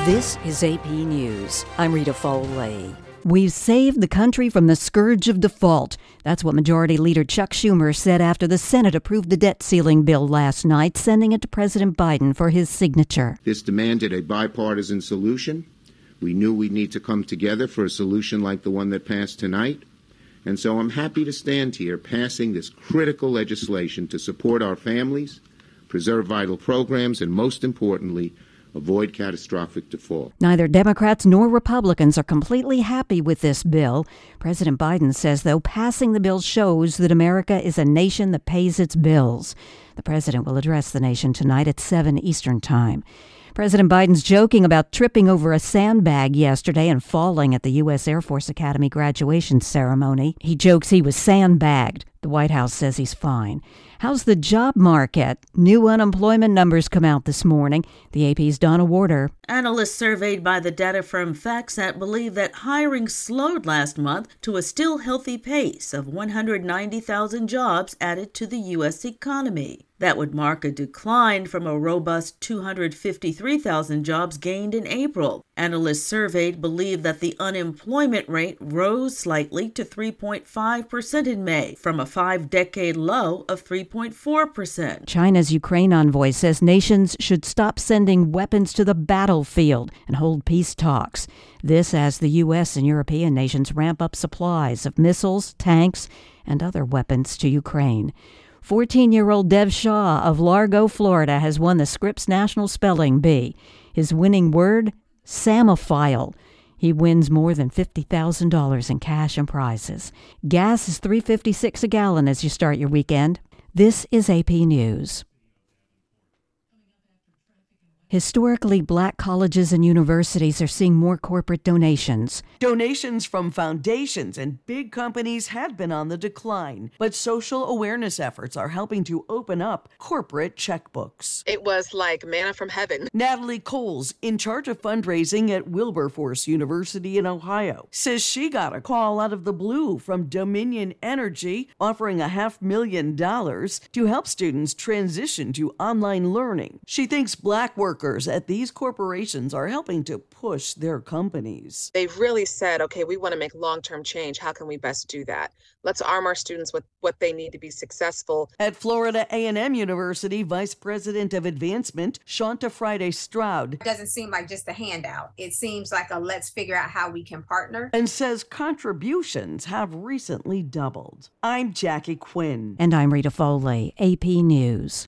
This is AP News. I'm Rita Foley. We've saved the country from the scourge of default. That's what Majority Leader Chuck Schumer said after the Senate approved the debt ceiling bill last night, sending it to President Biden for his signature. This demanded a bipartisan solution. We knew we'd need to come together for a solution like the one that passed tonight. And so I'm happy to stand here passing this critical legislation to support our families, preserve vital programs, and most importantly, avoid catastrophic default. Neither Democrats nor Republicans are completely happy with this bill. President Biden says, though, passing the bill shows that America is a nation that pays its bills. The president will address the nation tonight at 7 Eastern Time. President Biden's joking about tripping over a sandbag yesterday and falling at the U.S. Air Force Academy graduation ceremony. He jokes he was sandbagged. The White House says he's fine. How's the job market? New unemployment numbers come out this morning. The AP's Donna Warder. Analysts surveyed by the data firm FactSet believe that hiring slowed last month to a still healthy pace of 190,000 jobs added to the U.S. economy. That would mark a decline from a robust 253,000 jobs gained in April. Analysts surveyed believe that the unemployment rate rose slightly to 3.5% in May, from a 5-decade low of 3.4%. China's Ukraine envoy says nations should stop sending weapons to the battlefield and hold peace talks. This as the U.S. and European nations ramp up supplies of missiles, tanks, and other weapons to Ukraine. 14-year-old Dev Shaw of Largo, Florida, has won the Scripps National Spelling Bee. His winning word, Samophile. He wins more than $50,000 in cash and prizes. Gas is $3.56 a gallon as you start your weekend. This is AP News. Historically, black colleges and universities are seeing more corporate donations. Donations from foundations and big companies have been on the decline, but social awareness efforts are helping to open up corporate checkbooks. It was like manna from heaven. Natalie Coles, in charge of fundraising at Wilberforce University in Ohio, says she got a call out of the blue from Dominion Energy offering $500,000 to help students transition to online learning. She thinks black workers at these corporations are helping to push their companies. They've really said, okay, we want to make long-term change. How can we best do that? Let's arm our students with what they need to be successful. At Florida A&M University, Vice President of Advancement, Shanta Friday Stroud, it doesn't seem like just a handout. It seems like a let's figure out how we can partner. And says contributions have recently doubled. I'm Jackie Quinn. And I'm Rita Foley, AP News.